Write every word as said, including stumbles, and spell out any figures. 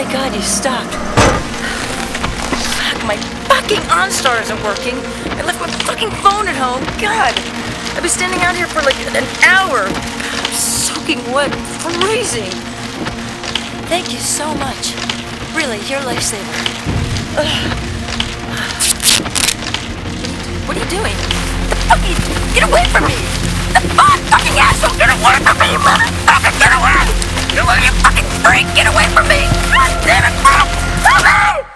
Thank God you stopped. Fuck, my fucking OnStar isn't working. I left my fucking phone at home. God, I've been standing out here for like an hour. I'm soaking wet, freezing. Thank you so much. Really, you're a lifesaver. Ugh. What are you doing? The fuck are you? Get away from me! The fuck, fucking asshole! Get away from me, you motherfucker! Get away! Get away, you fucking freak! Get away from me! God damn it, bro! Help me!